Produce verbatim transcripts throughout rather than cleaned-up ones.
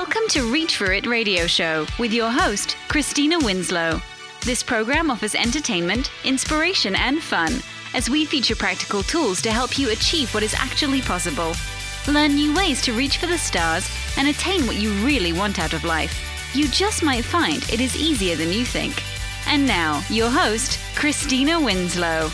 Welcome to Reach For It radio show with your host, Christina Winslow. This program offers entertainment, inspiration, and fun as we feature practical tools to help you achieve what is actually possible. Learn new ways to reach for the stars and attain what you really want out of life. You just might find it is easier than you think. And now, your host, Christina Winslow.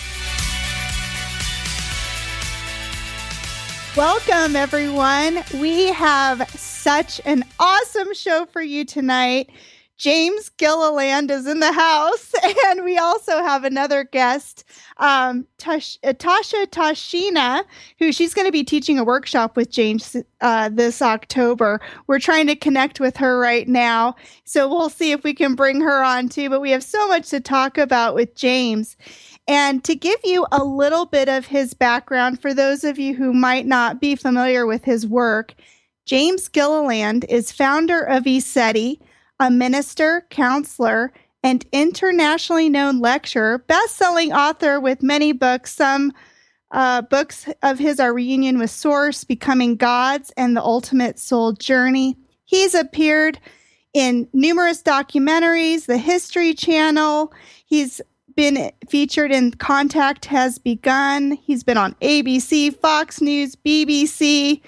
Welcome, everyone. We have such an awesome show for you tonight. James Gilliland is in the house, and we also have another guest, um, Tash- uh, Tasha Tashina, who she's going to be teaching a workshop with James uh, this October. We're trying to connect with her right now, so we'll see if we can bring her on too, but we have so much to talk about with James. And to give you a little bit of his background, for those of you who might not be familiar with his work, James Gilliland is founder of ECETI, a minister, counselor, and internationally known lecturer, best-selling author with many books. Some uh, books of his are Reunion with Source, Becoming Gods, and The Ultimate Soul Journey. He's appeared in numerous documentaries, the History Channel. He's been featured in Contact Has Begun. He's been on A B C, Fox News, B B C,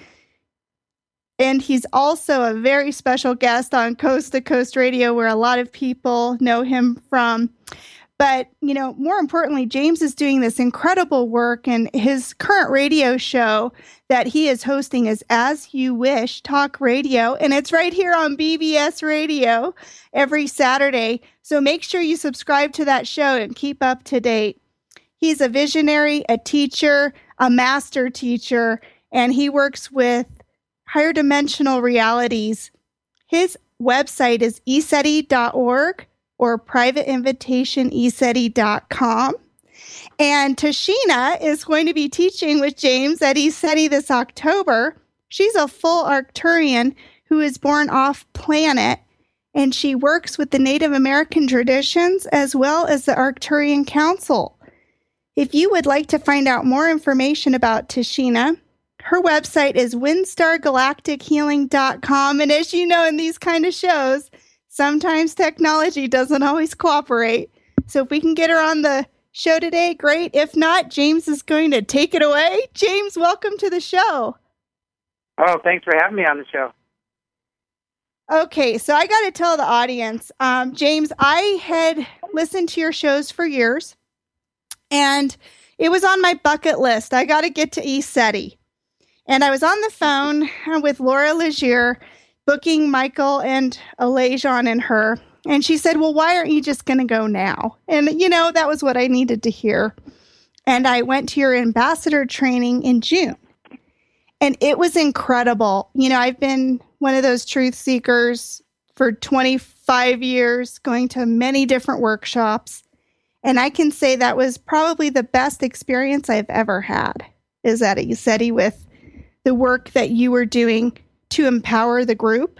and he's also a very special guest on Coast to Coast Radio, where a lot of people know him from. But, you know, more importantly, James is doing this incredible work, and his current radio show that he is hosting is As You Wish Talk Radio, and it's right here on B B S Radio every Saturday. So make sure you subscribe to that show and keep up to date. He's a visionary, a teacher, a master teacher, and he works with higher dimensional realities. His website is e ceti dot org or private invitation e ceti dot com. And Tashina is going to be teaching with James at ECETI this October. She's a full Arcturian who is born off planet, and she works with the Native American traditions as well as the Arcturian Council. If you would like to find out more information about Tashina, her website is winstar galactic healing dot com. And as you know, in these kind of shows, sometimes technology doesn't always cooperate. So if we can get her on the show today, great. If not, James is going to take it away. James, welcome to the show. Oh, thanks for having me on the show. Okay, so I got to tell the audience, um, James, I had listened to your shows for years, and it was on my bucket list. I got to get to ECETI. And I was on the phone with Laura Legier, booking Michael and Elajon and her. And she said, well, why aren't you just going to go now? And, you know, that was what I needed to hear. And I went to your ambassador training in June. And it was incredible. You know, I've been one of those truth seekers for twenty-five years, going to many different workshops. And I can say that was probably the best experience I've ever had, is at ECETI with the work that you were doing to empower the group.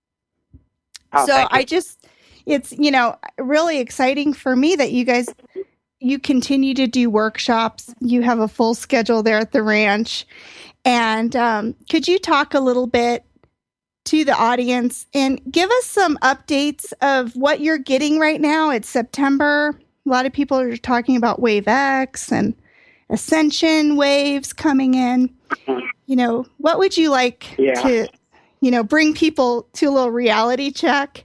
Oh, so I just, it's, you know, really exciting for me that you guys, you continue to do workshops. You have a full schedule there at the ranch. And um, could you talk a little bit to the audience and give us some updates of what you're getting right now? It's September. A lot of people are talking about Wave X and Ascension waves coming in. You know, what would you like yeah. to, you know, bring people to a little reality check?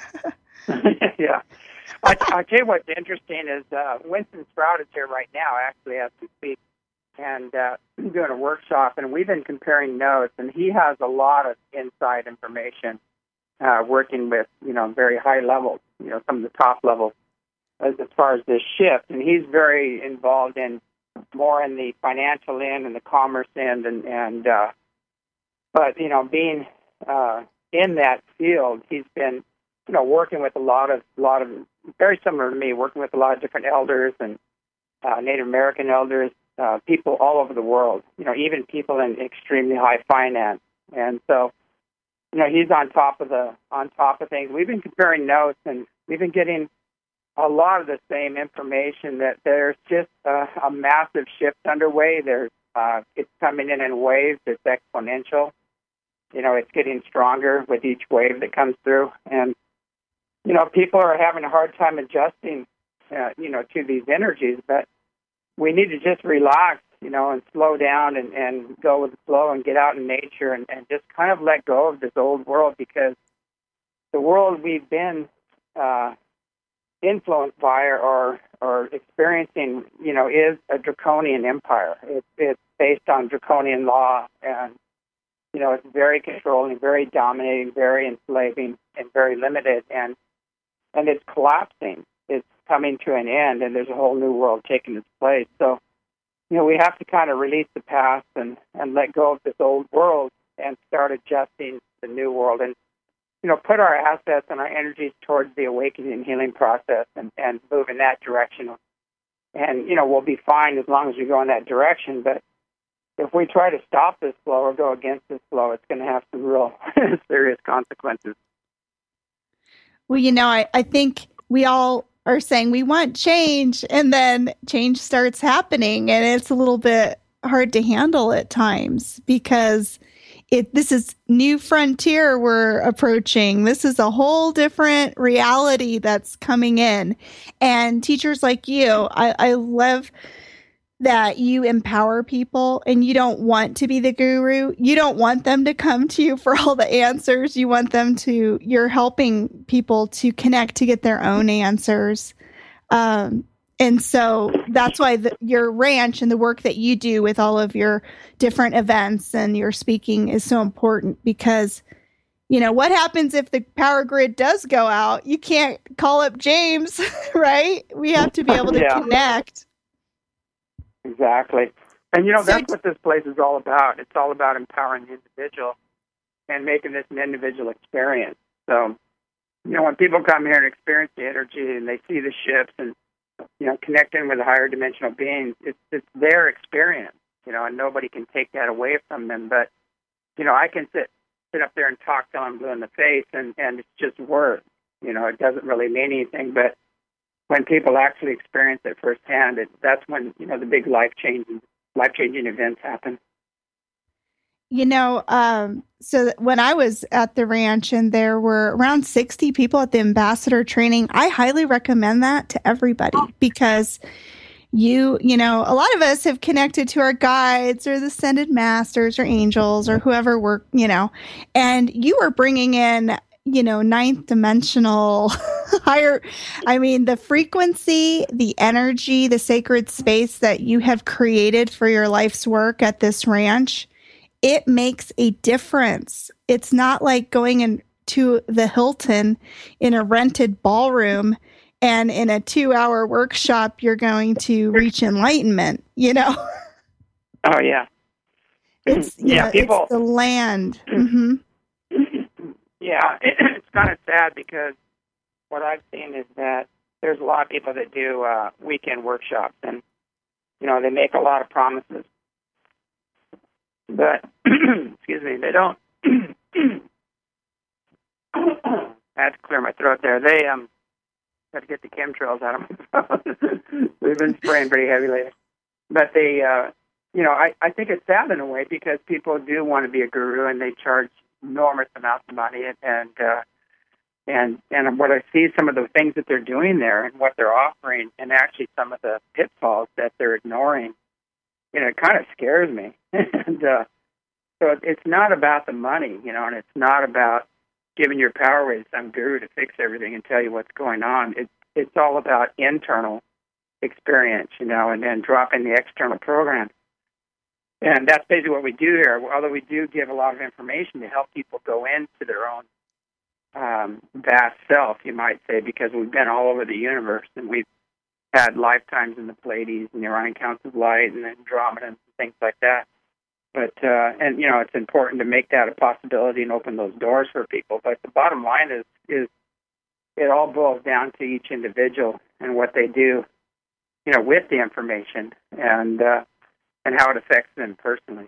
yeah. I, I tell you what's interesting is uh, Winston Sprout is here right now, actually, as we speak, and uh, doing a workshop, and we've been comparing notes, and he has a lot of inside information uh, working with, you know, very high levels, you know, some of the top levels as, as far as this shift, and he's very involved in more in the financial end and the commerce end, and, and uh, but, you know, being uh, in that field, he's been, you know, working with a lot of, lot of, very similar to me, working with a lot of different elders and uh, Native American elders, uh, people all over the world, you know, even people in extremely high finance. And so, you know, he's on top of the, on top of things. We've been comparing notes, and we've been getting a lot of the same information, that there's just a, a massive shift underway. There's uh, it's coming in in waves. It's exponential. You know, it's getting stronger with each wave that comes through. And, you know, people are having a hard time adjusting, uh, you know, to these energies. But we need to just relax, you know, and slow down and, and go with the flow and get out in nature and, and just kind of let go of this old world, because the world we've been uh, influenced by or or experiencing, you know, is a draconian empire. It's it's based on draconian law, and you know, it's very controlling, very dominating, very enslaving, and very limited, and and it's collapsing. It's coming to an end, and there's a whole new world taking its place. So, you know, we have to kind of release the past and and let go of this old world and start adjusting the new world, and you know, put our assets and our energies towards the awakening and healing process and, and move in that direction. And, you know, we'll be fine as long as we go in that direction. But if we try to stop this flow or go against this flow, it's going to have some real serious consequences. Well, you know, I, I think we all are saying we want change, and then change starts happening, and it's a little bit hard to handle at times, because It, this is new frontier we're approaching. This is a whole different reality that's coming in. And teachers like you, I, I love that you empower people, and you don't want to be the guru. You don't want them to come to you for all the answers. You want them to, you're helping people to connect to get their own answers. Um, And so that's why the, your ranch and the work that you do with all of your different events and your speaking is so important, because, you know, what happens if the power grid does go out? You can't call up James, right? We have to be able to yeah. connect. Exactly. And, you know, So that's what this place is all about. It's all about empowering the individual and making this an individual experience. So, you know, when people come here and experience the energy and they see the ships and, you know, connecting with the higher dimensional beings, it's, it's their experience, you know, and nobody can take that away from them. But, you know, I can sit sit up there and talk till I'm blue in the face, and, and it's just words. You know, it doesn't really mean anything. But when people actually experience it firsthand, it, that's when, you know, the big life-changing, life-changing events happen. You know, um, so when I was at the ranch and there were around sixty people at the ambassador training, I highly recommend that to everybody, because you, you know, a lot of us have connected to our guides or the ascended masters or angels or whoever we're, you know, and you are bringing in, you know, ninth dimensional higher. I mean, the frequency, the energy, the sacred space that you have created for your life's work at this ranch, it makes a difference. It's not like going into the Hilton in a rented ballroom and in a two-hour workshop, you're going to reach enlightenment, you know? Oh, yeah. It's, you yeah, know, people, it's the land. Mm-hmm. Yeah, it's kind of sad, because what I've seen is that there's a lot of people that do uh, weekend workshops, and, you know, they make a lot of promises. But, excuse me, they don't, I had to clear my throat there. They, um, got to get the chemtrails out of my throat. We've been spraying pretty heavy lately. But they, uh, you know, I, I think it's sad in a way, because people do want to be a guru, and they charge enormous amounts of money, and, and, uh, and, and what I see, some of the things that they're doing there and what they're offering, and actually some of the pitfalls that they're ignoring, you know, it kind of scares me. and uh, so it's not about the money, you know, and it's not about giving your power away to some guru to fix everything and tell you what's going on. It's it's all about internal experience, you know, and then dropping the external programs. And that's basically what we do here, although we do give a lot of information to help people go into their own um, vast self, you might say, because we've been all over the universe, and we've had lifetimes in the Pleiades and the Orion Counts of Light and Andromeda and things like that. But, uh, and, you know, it's important to make that a possibility and open those doors for people. But the bottom line is, is it all boils down to each individual and what they do, you know, with the information, and, uh, and how it affects them personally.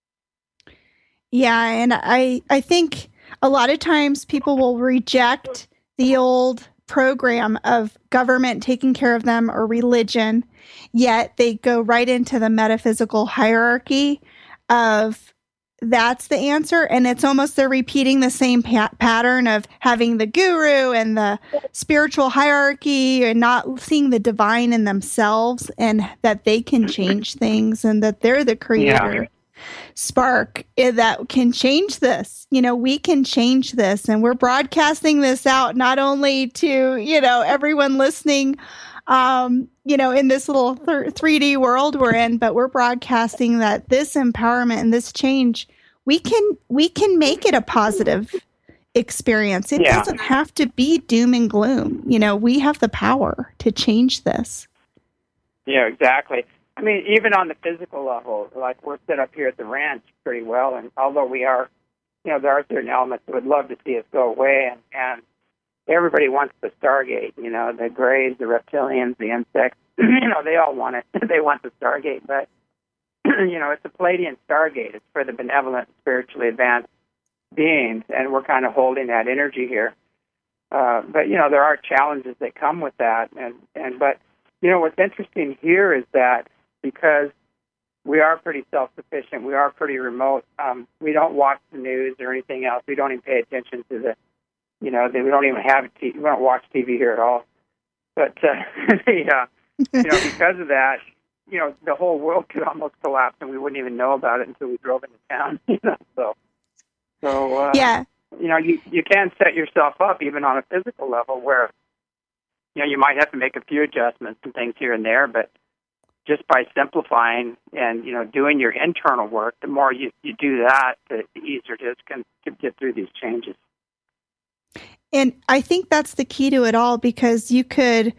Yeah, and I, I think a lot of times people will reject the old program of government taking care of them or religion, yet they go right into the metaphysical hierarchy of that's the answer. And it's almost they're repeating the same pa- pattern of having the guru and the spiritual hierarchy and not seeing the divine in themselves and that they can change things and that they're the creator. Yeah. Spark that can change this. You know, we can change this, and we're broadcasting this out not only to, you know, everyone listening, um, you know, in this little th- three D world we're in, but we're broadcasting that this empowerment and this change, we can we can make it a positive experience. It yeah. doesn't have to be doom and gloom. You know, we have the power to change this. Yeah, exactly. I mean, even on the physical level, like we're set up here at the ranch pretty well, and although we are, you know, there are certain elements that would love to see us go away, and, and everybody wants the Stargate, you know, the Greys, the reptilians, the insects, you know, they all want it. They want the Stargate, but, you know, it's a Pleiadian Stargate. It's for the benevolent, spiritually advanced beings, and we're kind of holding that energy here. Uh, but, you know, there are challenges that come with that, and, and but, you know, what's interesting here is that because we are pretty self-sufficient, we are pretty remote, um, we don't watch the news or anything else. We don't even pay attention to the, you know, they, we don't even have a T V. We don't watch T V here at all. But, uh, the, uh, you know, because of that, you know, the whole world could almost collapse and we wouldn't even know about it until we drove into town, you know, so, so uh, yeah. you know, you, you can set yourself up even on a physical level where, you know, you might have to make a few adjustments and things here and there, but just by simplifying and, you know, doing your internal work, the more you, you do that, the, the easier it is can, to get through these changes. And I think that's the key to it all, because you could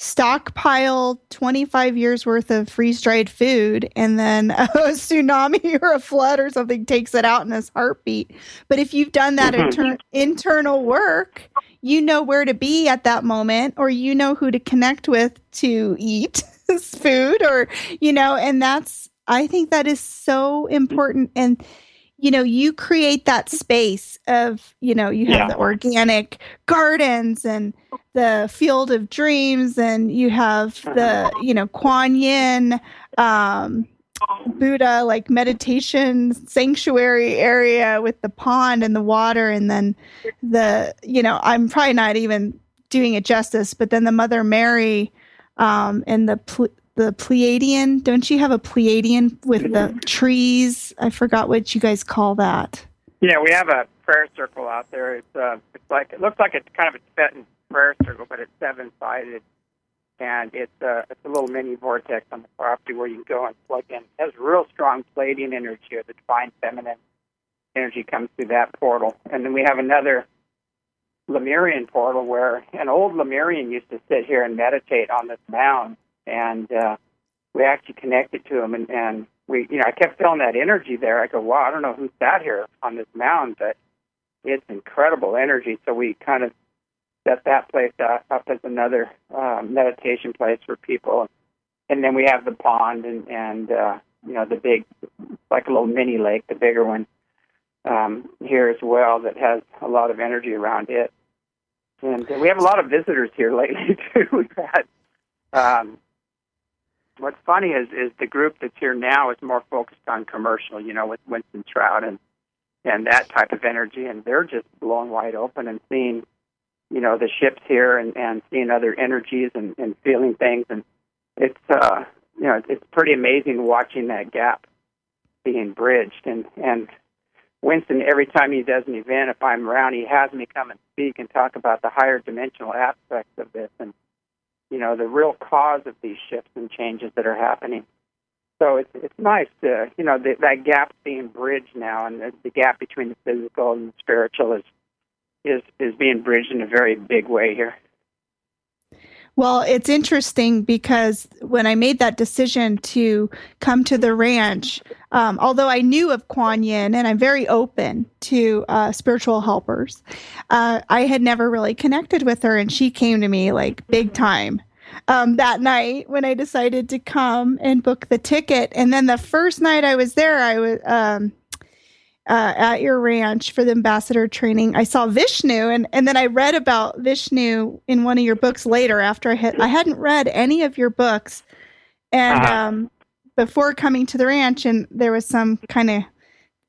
stockpile twenty-five years worth of freeze-dried food and then a tsunami or a flood or something takes it out in a heartbeat. But if you've done that mm-hmm. inter- internal work, you know where to be at that moment, or you know who to connect with to eat this food, or, you know, and that's, I think that is so important. And, you know, you create that space of, you know, you have yeah. the organic gardens and the field of dreams, and you have the, you know, Kuan Yin, um, Buddha, like meditation sanctuary area with the pond and the water. And then the, you know, I'm probably not even doing it justice, but then the Mother Mary, um, and the, Ple- the Pleiadian, don't you have a Pleiadian with the trees? I forgot what you guys call that. Yeah, we have a prayer circle out there. It's, uh, it's like, it looks like it's kind of a Tibetan prayer circle, but it's seven-sided. And it's, uh, it's a little mini vortex on the property where you can go and plug in. It has real strong Pleiadian energy, or the divine feminine energy comes through that portal. And then we have another Lemurian portal where an old Lemurian used to sit here and meditate on this mound. And uh, we actually connected to him, and, and we, you know, I kept feeling that energy there. I go, wow, I don't know who sat here on this mound, but it's incredible energy. So we kind of set that place up, up as another uh, meditation place for people. And then we have the pond and, and uh, you know, the big, like a little mini lake, the bigger one um, here as well, that has a lot of energy around it. And uh, we have a lot of visitors here lately, too. We've had, um, what's funny is, is the group that's here now is more focused on commercial, you know, with Winston Trout and, and that type of energy. And they're just blown wide open and seeing, you know, the ships here and, and seeing other energies and, and feeling things. And it's, uh, you know, it's pretty amazing watching that gap being bridged. And, and Winston, every time he does an event, if I'm around, he has me come and speak and talk about the higher dimensional aspects of this and, you know, the real cause of these shifts and changes that are happening. So it's it's nice to, you know, the, that gap being bridged now, and the, the gap between the physical and the spiritual is is is being bridged in a very big way here. Well, it's interesting because when I made that decision to come to the ranch, um, although I knew of Kuan Yin and I'm very open to uh, spiritual helpers, uh, I had never really connected with her, and she came to me like big time um, that night when I decided to come and book the ticket. And then the first night I was there, I was um, uh, at your ranch for the ambassador training. I saw Vishnu, and, and then I read about Vishnu in one of your books later after I had, I hadn't read any of your books. And uh-huh. um, before coming to the ranch, and there was some kind of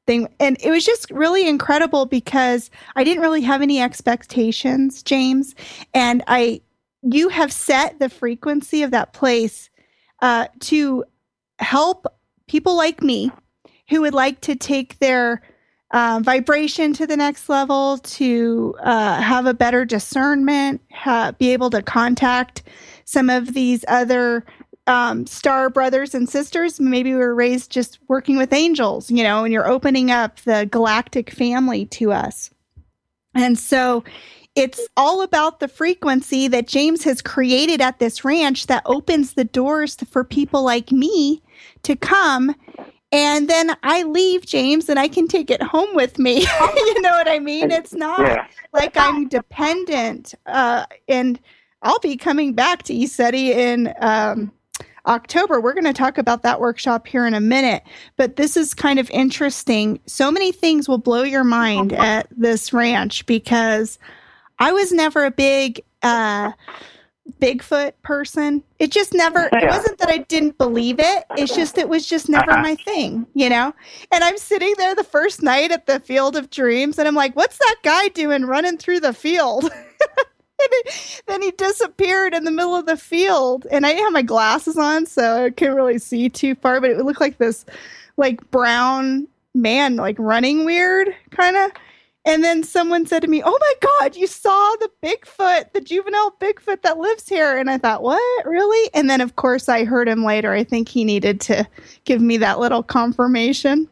thing. And it was just really incredible because I didn't really have any expectations, James. And I, you have set the frequency of that place uh, to help people like me who would like to take their uh, vibration to the next level, to uh, have a better discernment, ha- be able to contact some of these other um, star brothers and sisters. Maybe we were raised just working with angels, you know, and you're opening up the galactic family to us. And so it's all about the frequency that James has created at this ranch that opens the doors to, for people like me to come. And then I leave, James, and I can take it home with me. You know what I mean? It's not yeah. like I'm dependent. Uh, and I'll be coming back to ECETI in um, October. We're going to talk about that workshop here in a minute. But this is kind of interesting. So many things will blow your mind at this ranch because I was never a big uh, Bigfoot person. It just never, it wasn't that I didn't believe it. It's just, it was just never my thing, you know? And I'm sitting there the first night at the Field of Dreams and I'm like, what's that guy doing running through the field? And it, then he disappeared in the middle of the field. And I didn't have my glasses on, so I couldn't really see too far, but it would look like this like brown man, like running weird kind of. And then someone said to me, oh my God, you saw the Bigfoot, the juvenile Bigfoot that lives here. And I thought, what, really? And then, of course, I heard him later. I think he needed to give me that little confirmation.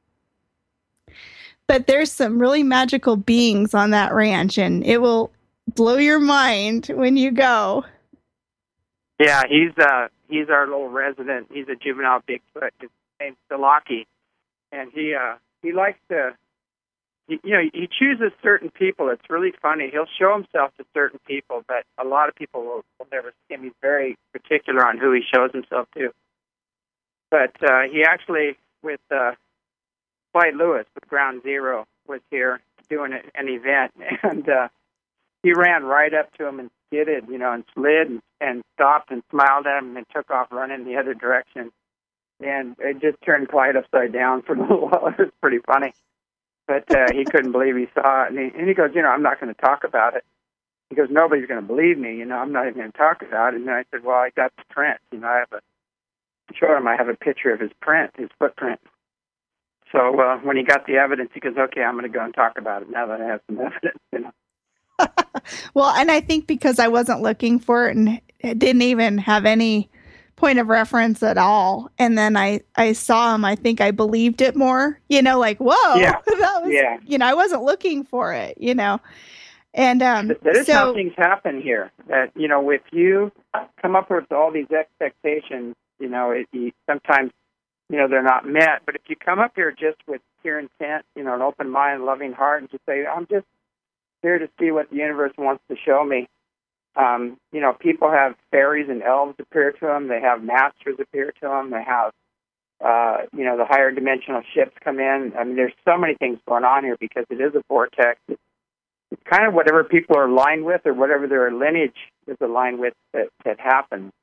But there's some really magical beings on that ranch, and it will blow your mind when you go. Yeah, he's uh, he's our little resident. He's a juvenile Bigfoot. His name's Stalaki. And he uh, he likes to... You know, he chooses certain people. It's really funny. He'll show himself to certain people, but a lot of people will, will never see him. He's very particular on who he shows himself to. But uh, he actually, with uh, Clyde Lewis, with Ground Zero, was here doing an event, and uh, he ran right up to him and skidded, you know, and slid and, and stopped and smiled at him and took off running the other direction. And it just turned Clyde upside down for a little while. It was pretty funny. But uh, he couldn't believe he saw it. And he, and he goes, you know, I'm not going to talk about it. He goes, nobody's going to believe me. You know, I'm not even going to talk about it. And then I said, well, I got the print. You know, I have a, showed him I have a picture of his print, his footprint. So uh, when he got the evidence, he goes, okay, I'm going to go and talk about it now that I have some evidence, you know. Well, and I think because I wasn't looking for it and it didn't even have any point of reference at all. And then I, I saw him, I think I believed it more, you know, like, whoa, yeah. that was, yeah. you know, I wasn't looking for it, you know. And um, that is so, how things happen here. That, you know, if you come up with all these expectations, you know, it, you, sometimes, you know, they're not met. But if you come up here just with pure intent, you know, an open mind, loving heart, and just say, I'm just here to see what the universe wants to show me. Um, you know, people have fairies and elves appear to them. They have masters appear to them. They have, uh, you know, the higher dimensional ships come in. I mean, there's so many things going on here because it is a vortex. It's, it's kind of whatever people are aligned with or whatever their lineage is aligned with that, that happens.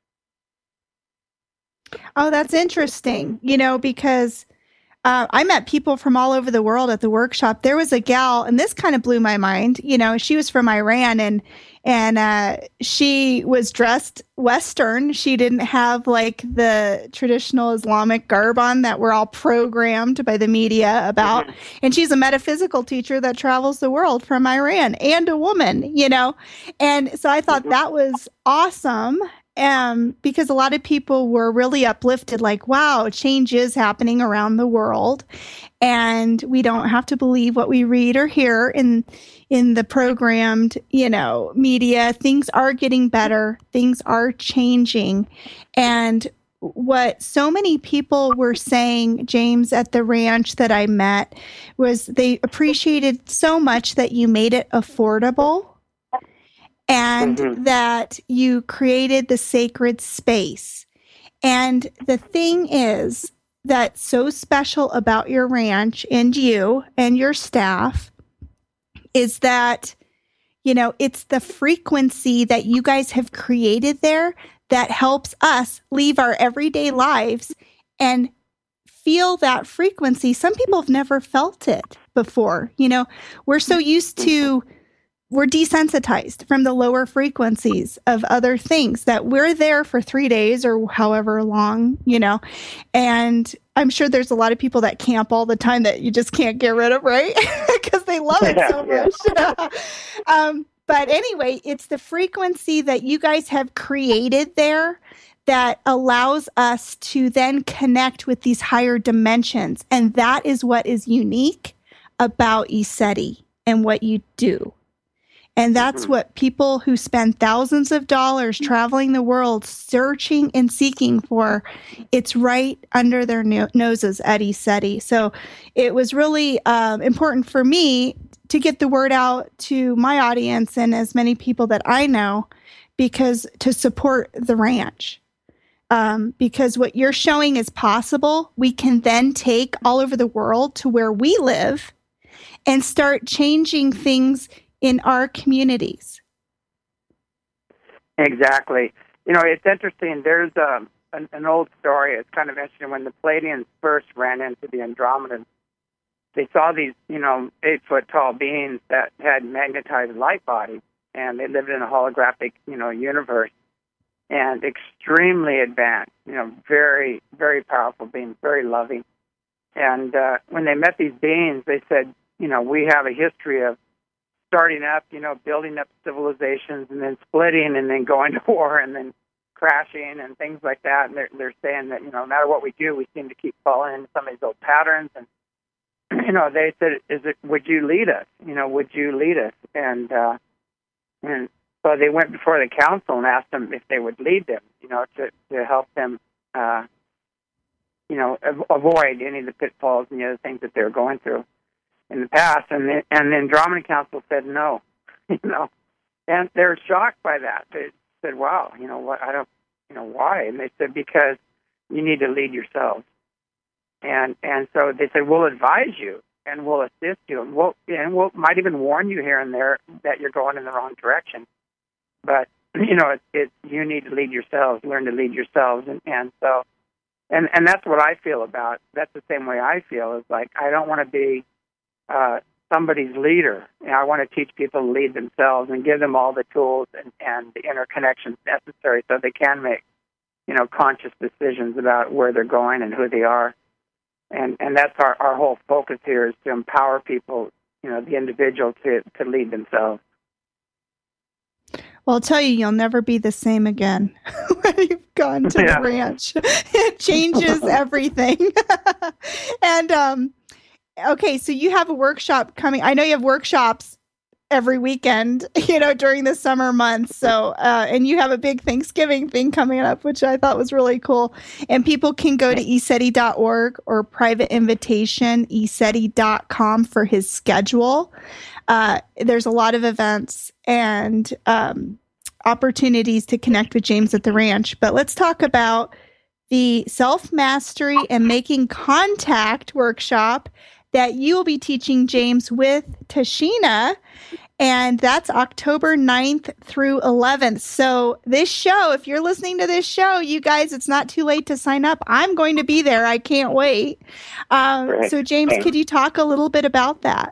Oh, that's interesting, you know, because uh, I met people from all over the world at the workshop. There was a gal, and this kind of blew my mind. You know, she was from Iran, and and uh, she was dressed Western. She didn't have like the traditional Islamic garb on that we're all programmed by the media about. Mm-hmm. And she's a metaphysical teacher that travels the world from Iran, and a woman, you know. And so I thought mm-hmm. that was awesome. Um, because a lot of people were really uplifted, like, wow, change is happening around the world. And we don't have to believe what we read or hear in in the programmed, you know, media. Things are getting better. Things are changing. And what so many people were saying, James, at the ranch that I met, was they appreciated so much that you made it affordable. And mm-hmm. that you created the sacred space. And the thing is that's so special about your ranch and you and your staff is that, you know, it's the frequency that you guys have created there that helps us leave our everyday lives and feel that frequency. Some people have never felt it before. You know, we're so used to, we're desensitized from the lower frequencies of other things that we're there for three days or however long, you know, and I'm sure there's a lot of people that camp all the time that you just can't get rid of, right? Because they love it so much. um, but anyway, it's the frequency that you guys have created there that allows us to then connect with these higher dimensions. And that is what is unique about ECETI and what you do. And that's mm-hmm. what people who spend thousands of dollars traveling the world searching and seeking for, it's right under their no- noses at ECETI. So it was really um, important for me to get the word out to my audience and as many people that I know, because to support the ranch. Um, because what you're showing is possible. We can then take all over the world to where we live and start changing things in our communities. Exactly. You know, it's interesting. There's um, an, an old story. It's kind of interesting. When the Pleiadians first ran into the Andromedans, they saw these, you know, eight-foot-tall beings that had magnetized light bodies, and they lived in a holographic, you know, universe, and extremely advanced, you know, very, very powerful beings, very loving. And uh, when they met these beings, they said, you know, we have a history of starting up, you know, building up civilizations and then splitting and then going to war and then crashing and things like that. And they're, they're saying that, you know, no matter what we do, we seem to keep falling into some of these old patterns. And, you know, they said, "Is it, would you lead us? You know, would you lead us?" And, uh, and so they went before the council and asked them if they would lead them, you know, to, to help them, uh, you know, av- avoid any of the pitfalls and the other things that they were going through in the past, and the, and the Andromeda Council said no, you know, and they're shocked by that. They said, "Wow, you know what? I don't, you know, why?" And they said, "Because you need to lead yourselves." And and so they said, "We'll advise you and we'll assist you, and we'll and we'll might even warn you here and there that you're going in the wrong direction. But you know, it, it you need to lead yourselves, learn to lead yourselves." And and so, and and that's what I feel about. That's the same way I feel. Is like I don't want to be Uh, somebody's leader. And I want to teach people to lead themselves and give them all the tools and, and the interconnections necessary so they can make, you know, conscious decisions about where they're going and who they are. And and that's our, our whole focus here, is to empower people, you know, the individual to, to lead themselves. Well, I'll tell you, you'll never be the same again when you've gone to yeah. the ranch. It changes everything. and, um, okay, so you have a workshop coming. I know you have workshops every weekend, you know, during the summer months. So, uh, and you have a big Thanksgiving thing coming up, which I thought was really cool. And people can go to E C E T I dot org or private invitation, E C E T I dot com for his schedule. Uh, there's a lot of events and um, opportunities to connect with James at the ranch. But let's talk about the Self-Mastery and Making Contact workshop that you will be teaching James with Tashina, and that's October ninth through eleventh. So this show, if you're listening to this show, you guys, it's not too late to sign up. I'm going to be there. I can't wait. Um, so James, could you talk a little bit about that?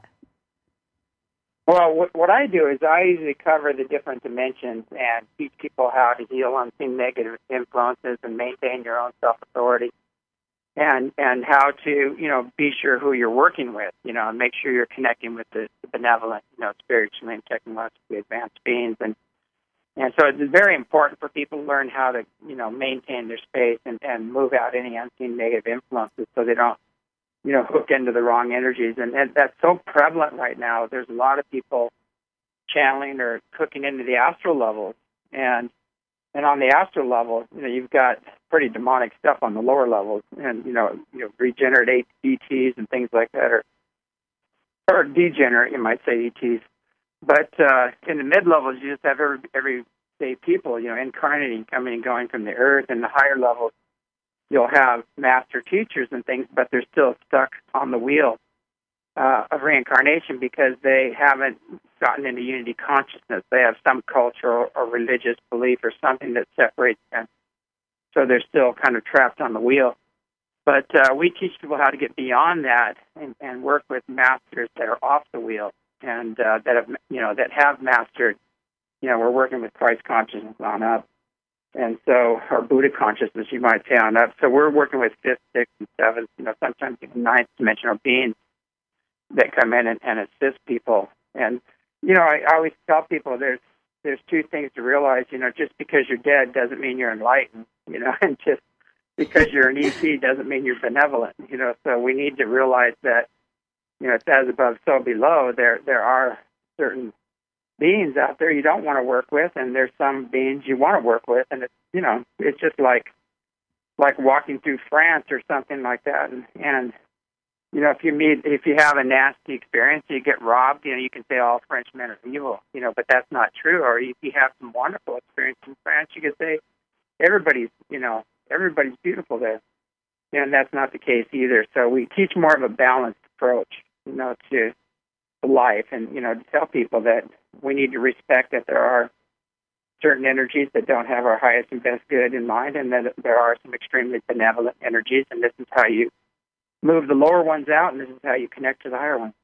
Well, what, what I do is I usually cover the different dimensions and teach people how to heal unseen negative influences and maintain your own self-authority. And and how to, you know, be sure who you're working with, you know, and make sure you're connecting with the, the benevolent, you know, spiritually and technologically advanced beings. And and so it's very important for people to learn how to, you know, maintain their space and, and move out any unseen negative influences so they don't, you know, hook into the wrong energies. And, and that's so prevalent right now. There's a lot of people channeling or hooking into the astral levels. And And on the astral level, you know, you've got pretty demonic stuff on the lower levels, and you know, you know, regenerate E Ts and things like that, or or degenerate, you might say, E Ts. But uh, in the mid levels, you just have every everyday people, you know, incarnating, coming and going from the earth. And the higher levels, you'll have master teachers and things, but they're still stuck on the wheel uh, of reincarnation because they haven't gotten into unity consciousness. They have some cultural or religious belief or something that separates them. So they're still kind of trapped on the wheel. But uh, we teach people how to get beyond that and, and work with masters that are off the wheel and uh, that have, you know, that have mastered. You know, we're working with Christ consciousness on up, and so or Buddha consciousness, you might say, on up. So we're working with fifth, sixth, and seventh. You know, sometimes even ninth dimensional beings that come in and, and assist people. And you know, I, I always tell people there's there's two things to realize. You know, just because you're dead doesn't mean you're enlightened. You know, and just because you're an E T doesn't mean you're benevolent, you know. So we need to realize that, you know, it's as above, so below. There, there are certain beings out there you don't want to work with, and there's some beings you want to work with, and it's, you know, it's just like, like walking through France or something like that. And, and you know, if you meet, if you have a nasty experience, you get robbed. You know, you can say all Frenchmen are evil, you know, but that's not true. Or if you have some wonderful experience in France, you can say everybody's, you know. Everybody's beautiful there, and that's not the case either. So we teach more of a balanced approach, you know, to life, and you know, to tell people that we need to respect that there are certain energies that don't have our highest and best good in mind, and that there are some extremely benevolent energies, and this is how you move the lower ones out, and this is how you connect to the higher ones.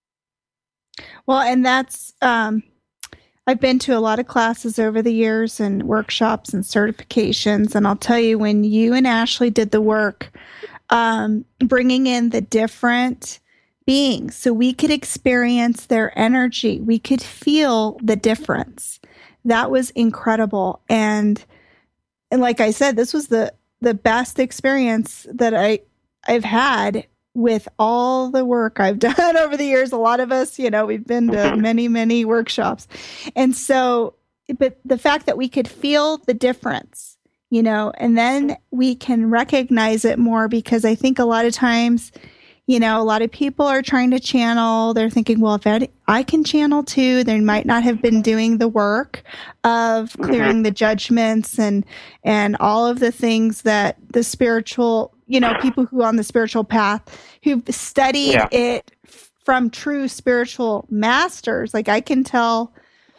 Well, and that's. Um... I've been to a lot of classes over the years and workshops and certifications. And I'll tell you, when you and Ashley did the work, um, bringing in the different beings so we could experience their energy, we could feel the difference. That was incredible. And, and like I said, this was the, the best experience that I, I've had with all the work I've done over the years. A lot of us, you know, we've been to many, many workshops. And so, but the fact that we could feel the difference, you know, and then we can recognize it more, because I think a lot of times, you know, a lot of people are trying to channel. They're thinking, well, if I, I can channel too, they might not have been doing the work of clearing the judgments and, and all of the things that the spiritual, you know, people who on the spiritual path who've studied yeah. it from true spiritual masters. Like I can tell,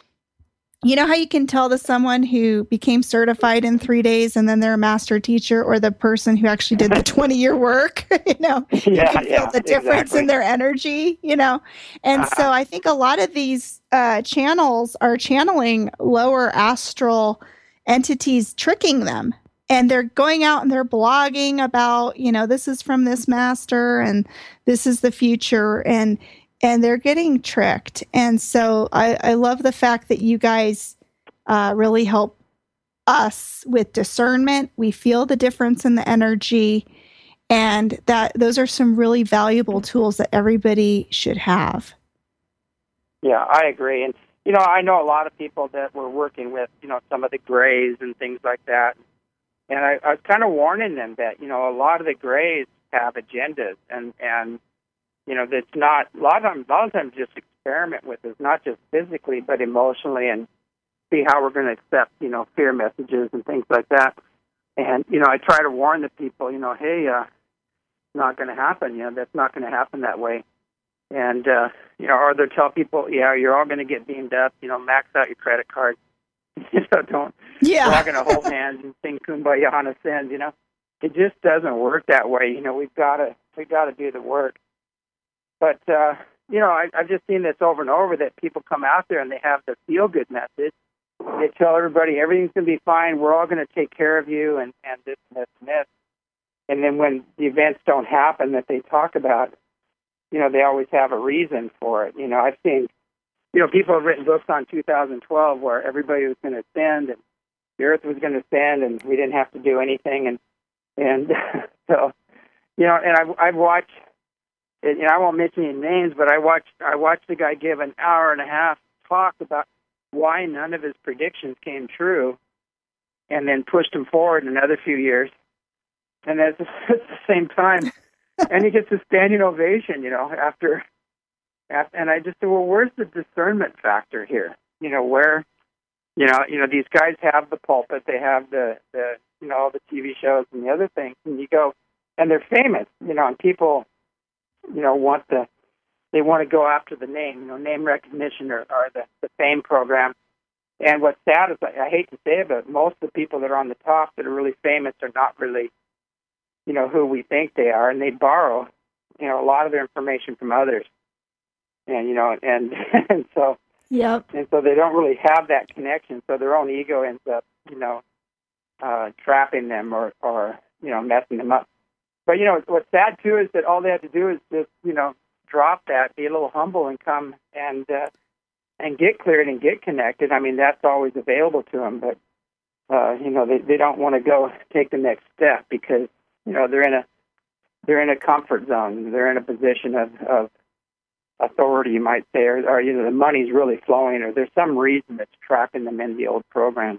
you know how you can tell the someone who became certified in three days and then they're a master teacher, or the person who actually did the twenty year work, you know, yeah, you can feel yeah, the difference exactly. in their energy, you know? And uh-huh. so I think a lot of these uh, channels are channeling lower astral entities, tricking them. And they're going out and they're blogging about, you know, this is from this master and this is the future. And and they're getting tricked. And so I, I love the fact that you guys uh, really help us with discernment. We feel the difference in the energy. And that those are some really valuable tools that everybody should have. Yeah, I agree. And, you know, I know a lot of people that we're working with, you know, some of the grays and things like that. And I, I was kind of warning them that, you know, a lot of the grays have agendas, and, and you know, that's not, a lot of times, a lot of times just experiment with us, not just physically, but emotionally, and see how we're going to accept, you know, fear messages and things like that. And, you know, I try to warn the people, you know, hey, uh, it's not going to happen, you know, that's not going to happen that way. And, uh, you know, or they tell people, yeah, you're all going to get beamed up, you know, max out your credit card. You know, don't, yeah. we're all going to hold hands and sing Kumbaya on Ascend, you know. It just doesn't work that way. You know, we've got to, we've got to do the work. But, uh, you know, I, I've just seen this over and over, that people come out there and they have the feel-good message. They tell everybody everything's going to be fine, we're all going to take care of you, and, and this and this and this. And then when the events don't happen that they talk about, you know, they always have a reason for it. You know, I've seen, you know, people have written books on two thousand twelve where everybody was going to ascend and the earth was going to ascend and we didn't have to do anything. And, and so, you know, and I've, I've watched, you know, I won't mention any names, but I watched, I watched the guy give an hour and a half talk about why none of his predictions came true, and then pushed him forward another few years. And at the, at the same time, and he gets a standing ovation, you know, after, after, and I just said, well, where's the discernment factor here? You know, where, you know, you know, these guys have the pulpit, they have the, the, you know, all the T V shows and the other things, and you go, and they're famous, you know, and people, you know, want the, they want to go after the name, you know, name recognition or, or the, the fame program. And what's sad is, I, I hate to say it, but most of the people that are on the top that are really famous are not really you know, who we think they are, and they borrow, you know, a lot of their information from others. And, you know, and, and so, yep. and so they don't really have that connection. So their own ego ends up, you know, uh, trapping them or, or, you know, messing them up. But, you know, what's sad, too, is that all they have to do is just, you know, drop that, be a little humble and come and, uh, and get cleared and get connected. I mean, that's always available to them. But, uh, you know, they, they don't want to go take the next step because, you know, they're in a, they're in a comfort zone. They're in a position of, of authority, you might say, or, or, you know, the money's really flowing, or there's some reason that's trapping them in the old program.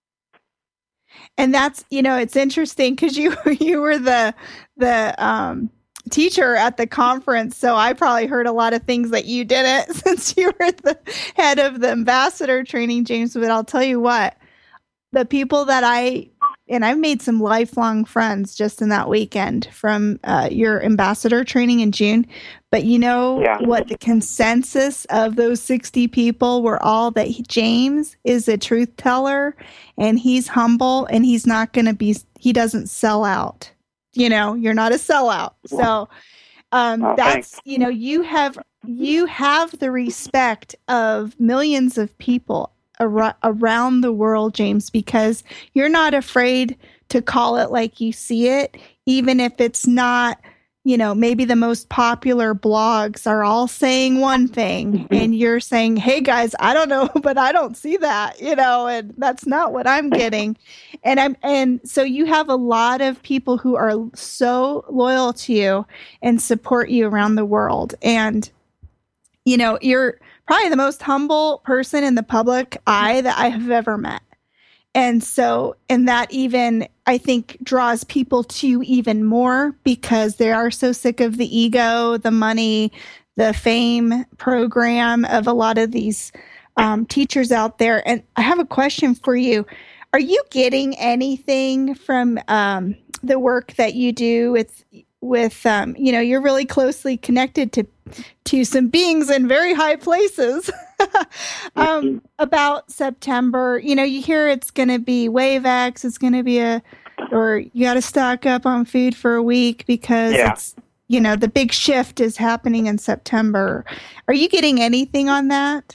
And that's, you know, it's interesting because you you were the the um, teacher at the conference, so I probably heard a lot of things that you didn't since you were the head of the ambassador training, James. But I'll tell you what, the people that I and I've made some lifelong friends just in that weekend from uh, your ambassador training in June. But you know yeah. what the consensus of those sixty people were all that he, James is a truth teller and he's humble and he's not going to be, he doesn't sell out. You know, you're not a sellout. So um, oh, that's, thanks. you know, you have, you have the respect of millions of people ar- around the world, James, because you're not afraid to call it like you see it, even if it's not, you know, maybe the most popular blogs are all saying one thing and you're saying, hey guys, I don't know, but I don't see that, you know, and that's not what I'm getting. And I'm, and so you have a lot of people who are so loyal to you and support you around the world. And, you know, you're probably the most humble person in the public eye that I have ever met. And so, and that even, I think, draws people to you even more because they are so sick of the ego, the money, the fame program of a lot of these um, teachers out there. And I have a question for you. Are you getting anything from um, the work that you do with, with um, you know, you're really closely connected to to some beings in very high places um, about September? You know, you hear it's going to be Wave X, it's going to be a, or you got to stock up on food for a week because yeah. it's, you know, the big shift is happening in September. Are you getting anything on that?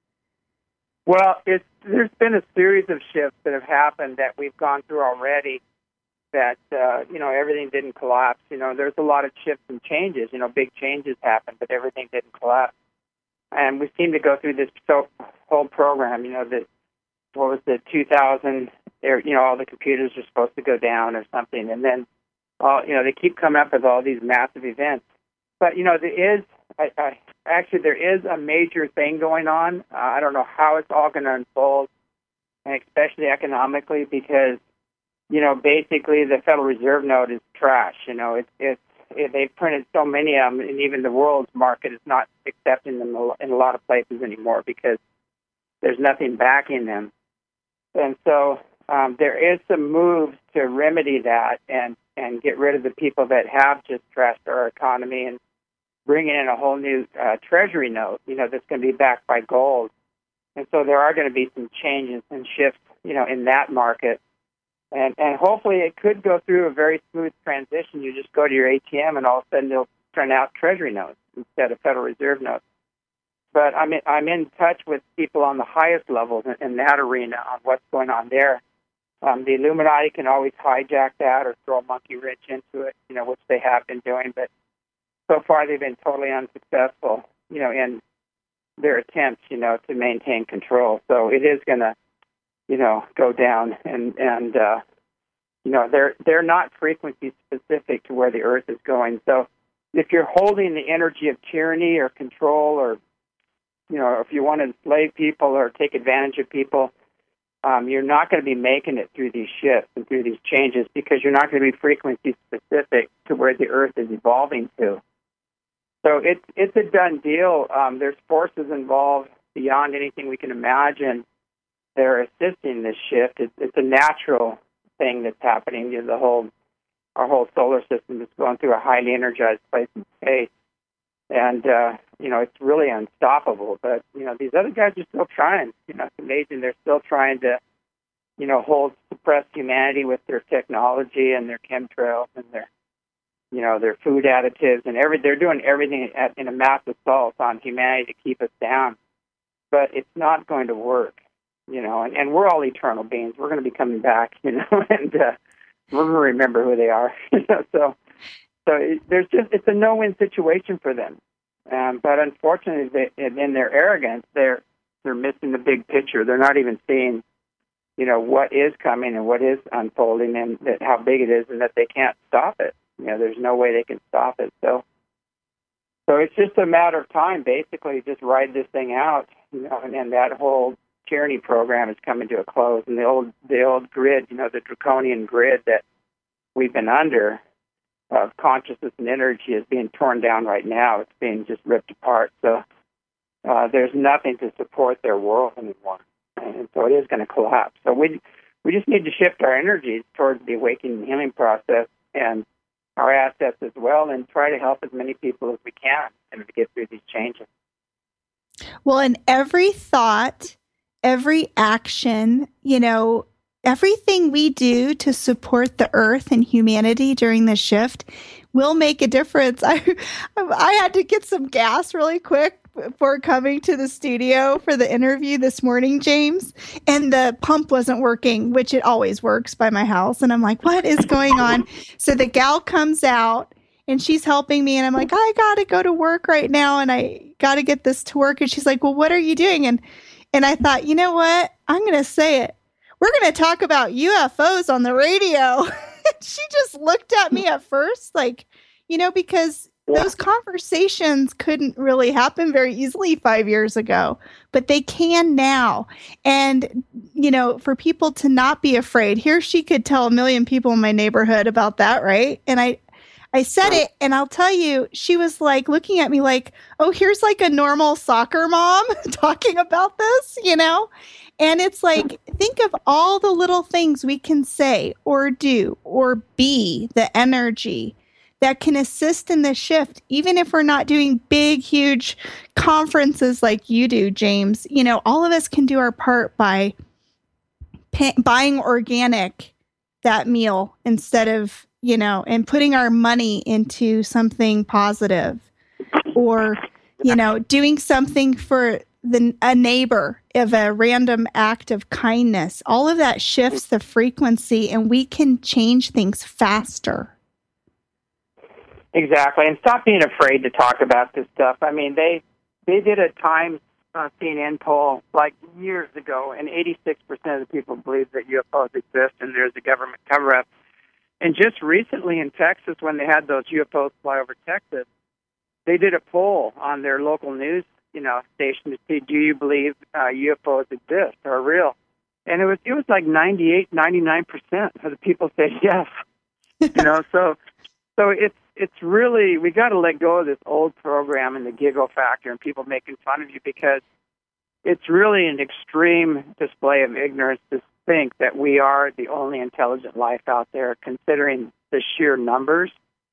Well, it's, there's been a series of shifts that have happened that we've gone through already that, uh, you know, everything didn't collapse. You know, there's a lot of shifts and changes. You know, big changes happened, but everything didn't collapse. And we seem to go through this so, whole program, you know, that, what was the two thousand, there, you know, all the computers are supposed to go down or something. And then, all, you know, they keep coming up with all these massive events. But, you know, there is, I, I, actually, there is a major thing going on. Uh, I don't know how it's all going to unfold, and especially economically, because, you know, basically the Federal Reserve note is trash. You know, it's, it's, it, they've printed so many of them, and even the world's market is not accepting them in a lot of places anymore because there's nothing backing them. And so um, there is some moves to remedy that and, and get rid of the people that have just trashed our economy and bring in a whole new uh, treasury note, you know, that's going to be backed by gold. And so there are going to be some changes and shifts, you know, in that market. And and hopefully it could go through a very smooth transition. You just go to your A T M and all of a sudden they'll turn out treasury notes instead of Federal Reserve notes. But I'm in, I'm in touch with people on the highest levels in, in that arena on what's going on there. Um, the Illuminati can always hijack that or throw a monkey wrench into it, you know, which they have been doing. But so far they've been totally unsuccessful, you know, in their attempts, you know, to maintain control. So it is going to, you know, go down, and and uh, you know, they're they're not frequency specific to where the Earth is going. So if you're holding the energy of tyranny or control, or you know, if you want to enslave people or take advantage of people, um, you're not going to be making it through these shifts and through these changes because you're not going to be frequency specific to where the Earth is evolving to. So it's it's a done deal. Um, there's forces involved beyond anything we can imagine. They're assisting this shift. It's, it's a natural thing that's happening. You know, the whole, our whole solar system is going through a highly energized place in space, and uh, you know, it's really unstoppable. But you know, these other guys are still trying. You know, it's amazing. They're still trying to, you know, hold suppress humanity with their technology and their chemtrails and their, you know, their food additives and every. They're doing everything at, in a mass assault on humanity to keep us down. But it's not going to work, you know. And, and we're all eternal beings. We're going to be coming back, you know, and uh, we're going to remember who they are. You know, so, so it, there's just it's a no-win situation for them. Um, but unfortunately, they, in their arrogance, they're they're missing the big picture. They're not even seeing, you know, what is coming and what is unfolding, and that how big it is, and that they can't stop it. You know, there's no way they can stop it. So, so it's just a matter of time, basically, just ride this thing out. You know, and, and that whole tyranny program is coming to a close, and the old the old grid, you know, the draconian grid that we've been under of consciousness and energy is being torn down right now. It's being just ripped apart. So uh, there's nothing to support their world anymore, and so it is going to collapse. So we we just need to shift our energies towards the awakening healing process and our assets as well, and try to help as many people as we can and to get through these changes. Well, and every thought, every action, you know, everything we do to support the earth and humanity during the shift will make a difference. I I had to get some gas really quick before coming to the studio for the interview this morning, James, and the pump wasn't working, which it always works by my house. And I'm like, what is going on? So the gal comes out and she's helping me, and I'm like, I got to go to work right now, and I got to get this to work. And she's like, well, what are you doing? And and I thought, you know what? I'm going to say it. We're going to talk about U F Os on the radio. She just looked at me at first, like, you know, because those conversations couldn't really happen very easily five years ago, but they can now. And, you know, for people to not be afraid, here she could tell a million people in my neighborhood about that, right? And I, I said it, and I'll tell you, she was like looking at me like, oh, here's like a normal soccer mom talking about this, you know? And it's like, think of all the little things we can say or do or be, the energy that can assist in the shift, even if we're not doing big, huge conferences like you do, James. You know, all of us can do our part by pay- buying organic that meal instead of, you know, and putting our money into something positive, or, you know, doing something for the a neighbor of a random act of kindness. All of that shifts the frequency, and we can change things faster. Exactly, and stop being afraid to talk about this stuff. I mean, they they did a Times uh, C N N poll like years ago, and eighty-six percent of the people believe that U F Os exist, and there's a government cover-up. And just recently in Texas, when they had those U F Os fly over Texas, they did a poll on their local news, you know, station to see, do you believe uh, U F Os exist or are real? And it was it was like ninety-eight, ninety-nine percent of the people said yes. You know, so so it's it's really, we got to let go of this old program and the giggle factor and people making fun of you, because it's really an extreme display of ignorance to think that we are the only intelligent life out there, considering the sheer numbers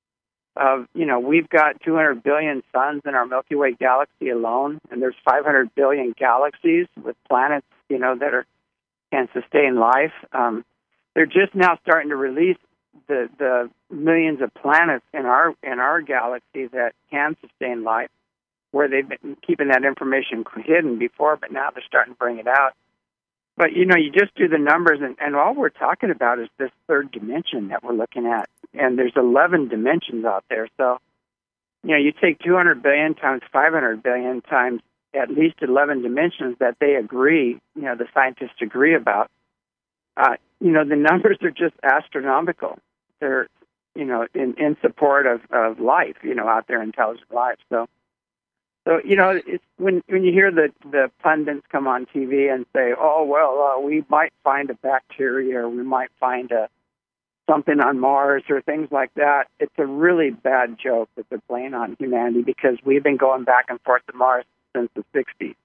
of, you know, we've got two hundred billion suns in our Milky Way galaxy alone, and there's five hundred billion galaxies with planets, you know, that are can sustain life. Um, they're just now starting to release the the millions of planets in our in our galaxy that can sustain life, where they've been keeping that information hidden before, but now they're starting to bring it out. But, you know, you just do the numbers, and, and all we're talking about is this third dimension that we're looking at. And there's eleven dimensions out there. So, you know, you take two hundred billion times five hundred billion times at least eleven dimensions that they agree, you know, the scientists agree about. Uh, you know, the numbers are just astronomical. They're, you know, in, in support of, of life, you know, out there, intelligent life. So, So, you know, it's when when you hear the, the pundits come on T V and say, oh, well, uh, we might find a bacteria, or we might find a something on Mars or things like that, it's a really bad joke that they're playing on humanity, because we've been going back and forth to Mars since the sixties.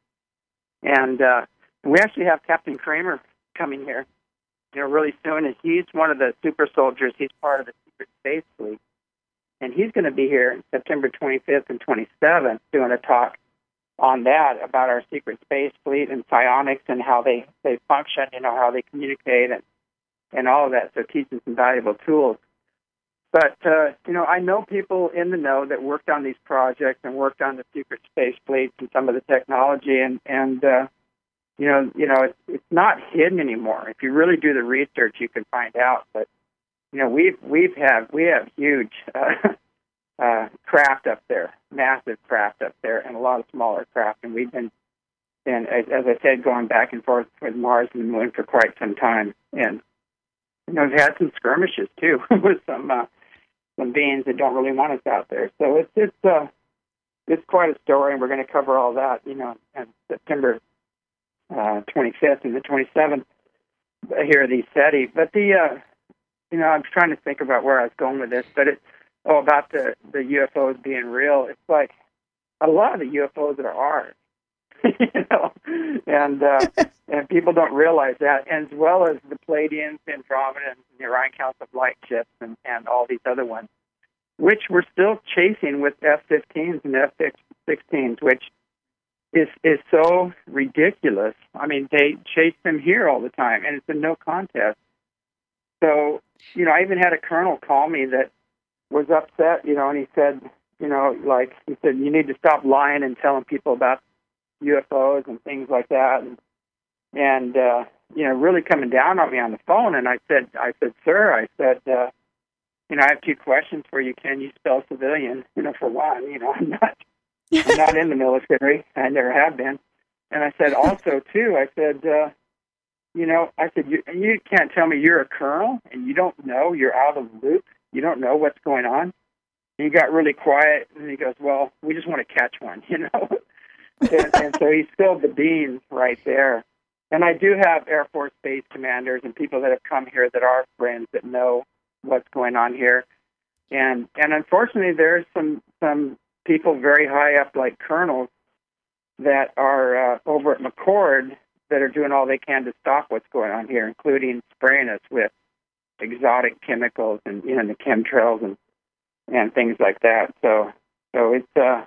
And uh, we actually have Captain Kramer coming here, you know, really soon. And he's one of the super soldiers. He's part of the secret space fleet. And he's going to be here September twenty-fifth and twenty-seventh doing a talk on that, about our secret space fleet and psionics and how they, they function, you know, how they communicate. And and all of that. So teaching some valuable tools. But, uh, you know, I know people in the know that worked on these projects and worked on the secret space fleets and some of the technology. And, and uh, you know, you know, it's, it's not hidden anymore. If you really do the research, you can find out. But, you know, we've, we've have, we have huge uh, uh, craft up there, massive craft up there, and a lot of smaller craft. And we've been, and as, as I said, going back and forth with Mars and the Moon for quite some time. And, you know, we've had some skirmishes, too, with some... Uh, some beings that don't really want us out there. So it's it's uh it's quite a story, and we're going to cover all that, you know, on September uh, twenty-fifth and the twenty-seventh here at ECETI. But the uh, you know, I'm trying to think about where I was going with this, but it's oh about the the U F Os being real. It's like a lot of the U F Os are ours, you know, and uh, and people don't realize that, as well as the Pleiadians, Andromeda, and the Orion Council of Light ships, and, and all these other ones, which we're still chasing with F fifteens and F sixteens, which is is so ridiculous. I mean, they chase them here all the time, and it's a no contest. So, you know, I even had a colonel call me that was upset, you know, and he said, you know, like, he said, you need to stop lying and telling people about U F Os and things like that, and, and uh, you know, really coming down on me on the phone. And I said, I said, sir, I said, uh, you know, I have two questions for you. Can you spell civilian? You know, for one, you know, I'm not, I'm not in the military. I never have been. And I said, also, too, I said, uh, you know, I said, you, you can't tell me you're a colonel and you don't know, you're out of the loop. You don't know what's going on. And he got really quiet, and he goes, well, we just want to catch one, you know. and, and so he spilled the beans right there. And I do have Air Force base commanders and people that have come here that are friends that know what's going on here. And and unfortunately, there's some, some people very high up, like colonels, that are uh, over at McCord that are doing all they can to stop what's going on here, including spraying us with exotic chemicals and, you know, the chemtrails and, and things like that. So so it's uh,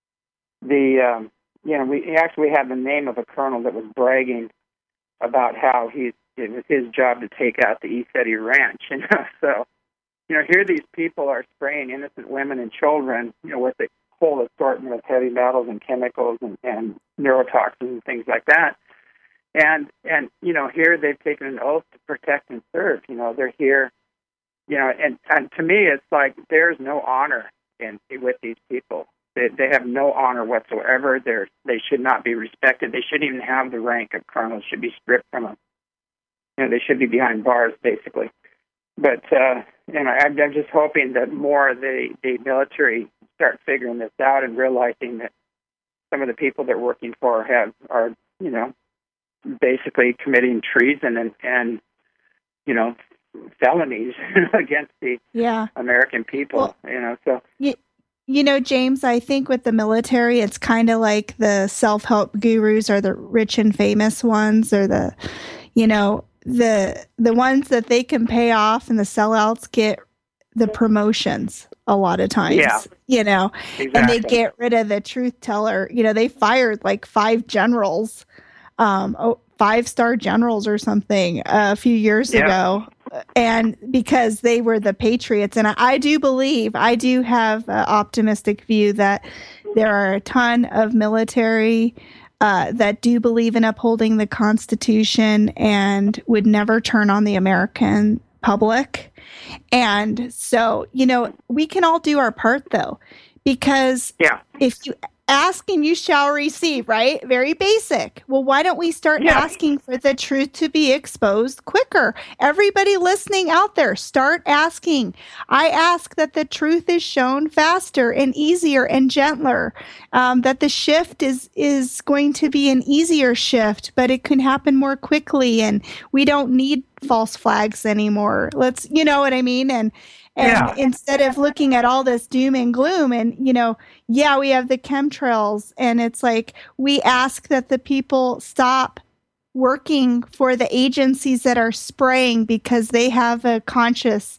the... Um, You know, we actually have the name of a colonel that was bragging about how he's, it was his job to take out the ECETI ranch. You know, so, you know, here these people are spraying innocent women and children, you know, with a whole assortment of heavy metals and chemicals and, and neurotoxins and things like that. And, and, you know, here they've taken an oath to protect and serve. You know, they're here, you know, and, and to me, it's like there's no honor in with these people. They, they have no honor whatsoever. They're, they should not be respected. They shouldn't even have the rank of colonel. Should be stripped from them. You know, they should be behind bars, basically. But uh, you know, I'm, I'm just hoping that more of the, the military start figuring this out and realizing that some of the people they're working for have are, you know, basically committing treason and, and you know, felonies against the yeah. American people. Well, you know, so. Y- You know, James, I think with the military, it's kind of like the self-help gurus are the rich and famous ones, or the, you know, the the ones that they can pay off, and the sellouts get the promotions a lot of times, yeah, you know, exactly. And they get rid of the truth teller. You know, they fired like five generals, um, oh, five-star generals or something uh, a few years yeah. ago. And because they were the patriots. And I, I do believe, I do have an optimistic view that there are a ton of military uh, that do believe in upholding the Constitution and would never turn on the American public. And so, you know, we can all do our part, though, because yeah. if you ask and you shall receive, right? Very basic. Well, why don't we start yeah. asking for the truth to be exposed quicker? Everybody listening out there, start asking. I ask that the truth is shown faster and easier and gentler, um, that the shift is, is going to be an easier shift, but it can happen more quickly, and we don't need false flags anymore. Let's, you know what I mean? And And yeah. instead of looking at all this doom and gloom, and, you know, yeah, we have the chemtrails, and it's like we ask that the people stop working for the agencies that are spraying because they have a consciousness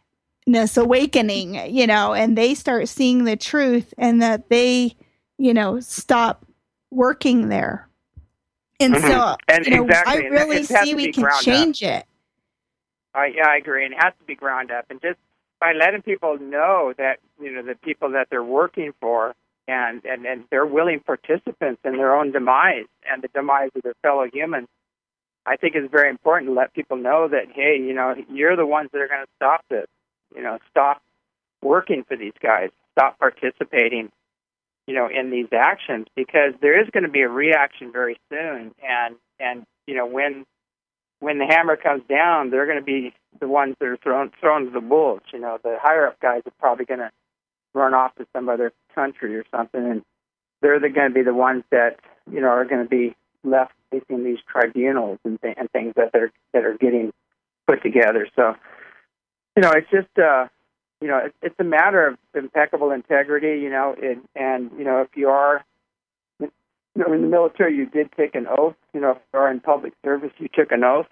awakening, you know, and they start seeing the truth, and that they, you know, stop working there. And mm-hmm. so, and you know, exactly. I really see we can change up. it. I yeah, I agree, and it has to be ground up, and just by letting people know that you know the people that they're working for, and and and they're willing participants in their own demise and the demise of their fellow humans. I think it's very important to let people know that, hey, you know, you're the ones that are going to stop this. You know, stop working for these guys. Stop participating, you know, in these actions, because there is going to be a reaction very soon. And, and you know, when when the hammer comes down, they're going to be the ones that are thrown, thrown to the wolves. You know, the higher-up guys are probably going to run off to some other country or something, and they're the, going to be the ones that, you know, are going to be left facing these tribunals and, th- and things that they're that are getting put together. So, you know, it's just, uh, you know, it's, it's a matter of impeccable integrity. You know, it, and you know, if you are, you know, in the military, you did take an oath. You know, if you are in public service, you took an oath,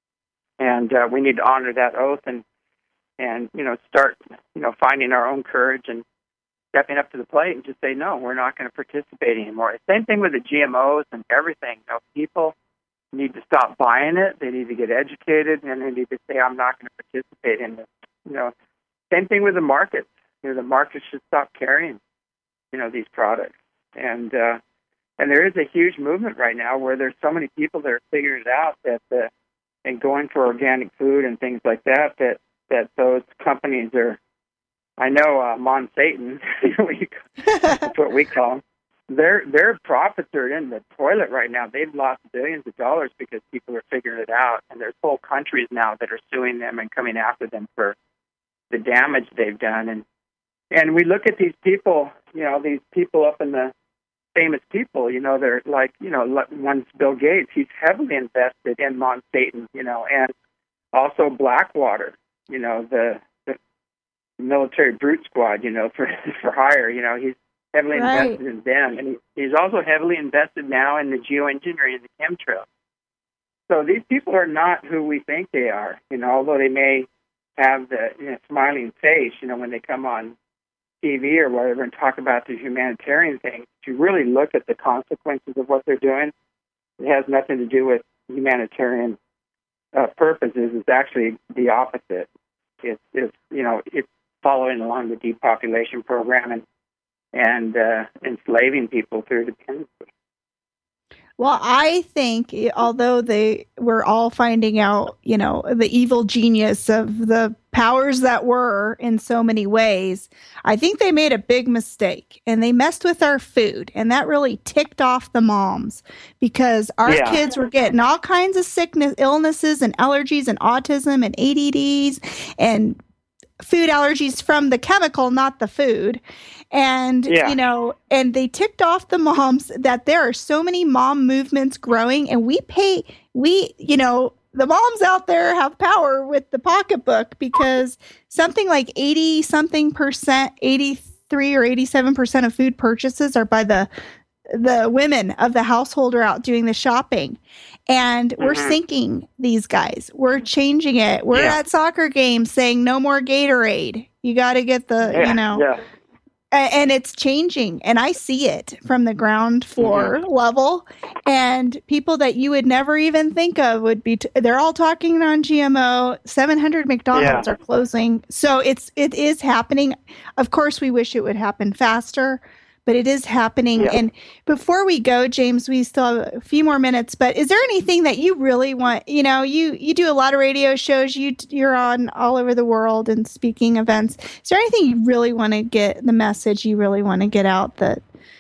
and uh, we need to honor that oath and and you know, start, you know, finding our own courage and stepping up to the plate and just say, no, we're not going to participate anymore. Same thing with the G M Os and everything. You know, people need to stop buying it. They need to get educated, and they need to say, I'm not going to participate in this. You know, same thing with the markets. You know, the markets should stop carrying, you know, these products. And uh, and there is a huge movement right now where there's so many people that are figuring it out that uh, and going for organic food and things like that, that, that those companies are, I know uh, Monsatan, that's what we call them. Their their profits are in the toilet right now. They've lost billions of dollars because people are figuring it out, and there's whole countries now that are suing them and coming after them for the damage they've done. And and we look at these people, you know, these people up in the famous people, you know, they're like, you know, one's Bill Gates. He's heavily invested in Monsatan, you know, and also Blackwater, you know, the military brute squad, you know, for for hire. You know, he's heavily right. invested in them, and he, he's also heavily invested now in the geoengineering and the chemtrails. So these people are not who we think they are, you know, although they may have the you know, smiling face, you know, when they come on T V or whatever and talk about the humanitarian things. To really look at the consequences of what they're doing, it has nothing to do with humanitarian uh, purposes. It's actually the opposite. It's, it's you know, it's following along the depopulation program and and uh, enslaving people through dependency. Well, I think although they we're all finding out, you know, the evil genius of the powers that were in so many ways, I think they made a big mistake and they messed with our food, and that really ticked off the moms because our yeah. kids were getting all kinds of sickness, illnesses and allergies and autism and A D Ds and food allergies from the chemical, not the food. And, yeah. you know, and they ticked off the moms that there are so many mom movements growing, and we pay, we, you know, the moms out there have power with the pocketbook because something like eighty something percent, eighty-three or eighty-seven percent of food purchases are by the the women of the household are out doing the shopping. And mm-hmm. we're sinking these guys. We're changing it. We're yeah. at soccer games saying no more Gatorade. You got to get the, yeah. you know, yeah. a- and it's changing. And I see it from the ground floor mm-hmm. level. And people that you would never even think of would be, t- they're all talking on G M O. seven hundred McDonald's yeah. are closing. So it's, it is happening. Of course, we wish it would happen faster, but it is happening. Yeah. And before we go, James, we still have a few more minutes, but is there anything that you really want, you know, you, you do a lot of radio shows, you, you're on all over the world and speaking events. Is there anything you really want to get, the message you really want to get out that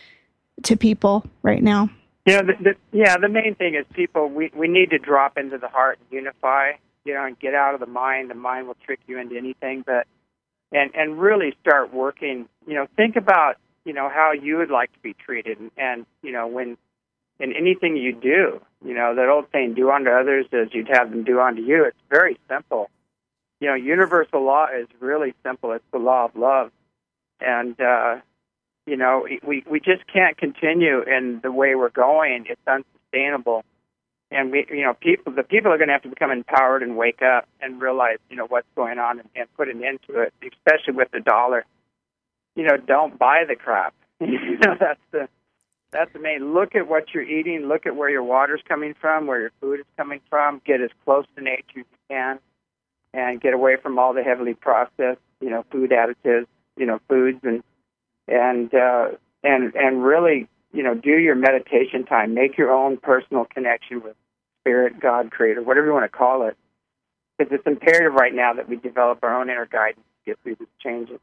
to people right now? Yeah, the, the, yeah, the main thing is people, we, we need to drop into the heart and unify, you know, and get out of the mind. The mind will trick you into anything, but, and, and really start working, you know, think about, you know, how you would like to be treated. And, and, you know, when in anything you do, you know, that old saying, do unto others as you'd have them do unto you, it's very simple. You know, universal law is really simple. It's the law of love. And, uh, you know, we, we just can't continue in the way we're going. It's unsustainable. And, we, you know, people, the people are going to have to become empowered and wake up and realize, you know, what's going on and, and put an end to it, especially with the dollar. You know, don't buy the crap. you know, that's the that's the main. Look at what you're eating. Look at where your water's coming from, where your food is coming from. Get as close to nature as you can. and get away from all the heavily processed, you know, food additives, you know, foods, and and uh, and and really, you know, do your meditation time. Make your own personal connection with Spirit, God, Creator, whatever you want to call it, because it's imperative right now that we develop our own inner guidance to get through these changes.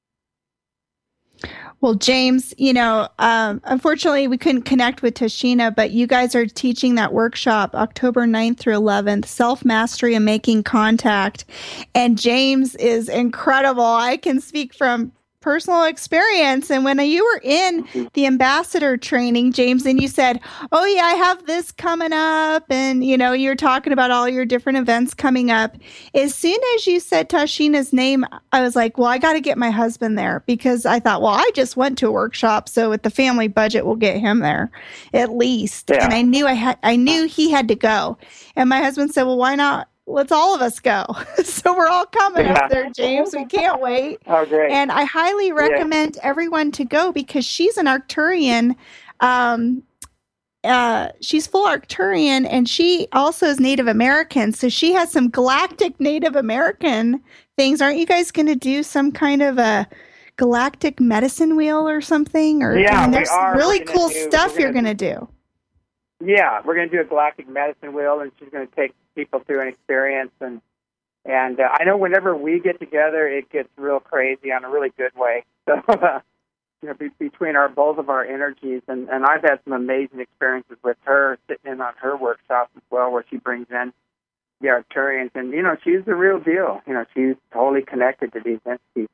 Well, James, you know, um, unfortunately, we couldn't connect with Tashina, but you guys are teaching that workshop October ninth through eleventh, Self-Mastery and Making Contact. And James is incredible. I can speak from personal experience. And when you were in the ambassador training, James, and you said, oh yeah, I have this coming up. And, you know, you're talking about all your different events coming up. As soon as you said Tashina's name, I was like, well, I got to get my husband there, because I thought, well, I just went to a workshop. So with the family budget, we'll get him there at least. Yeah. And I knew I had, I knew he had to go. And my husband said, well, why not? Let's all of us go. So we're all coming yeah. up there, James. We can't wait. Oh, great. And I highly recommend yeah. everyone to go, because she's an Arcturian. Um, uh, she's full Arcturian, and she also is Native American. So she has some galactic Native American things. Aren't you guys going to do some kind of a galactic medicine wheel or something? Or yeah, I mean, there's we are. really we're cool do, stuff you're going to do. Yeah, we're going to do a galactic medicine wheel, and she's going to take people through an experience. And and uh, I know whenever we get together, it gets real crazy on a really good way. So, uh, you know, be, between our both of our energies, and, and I've had some amazing experiences with her sitting in on her workshops as well, where she brings in the Arcturians, and you know, she's the real deal. You know, she's totally connected to these entities.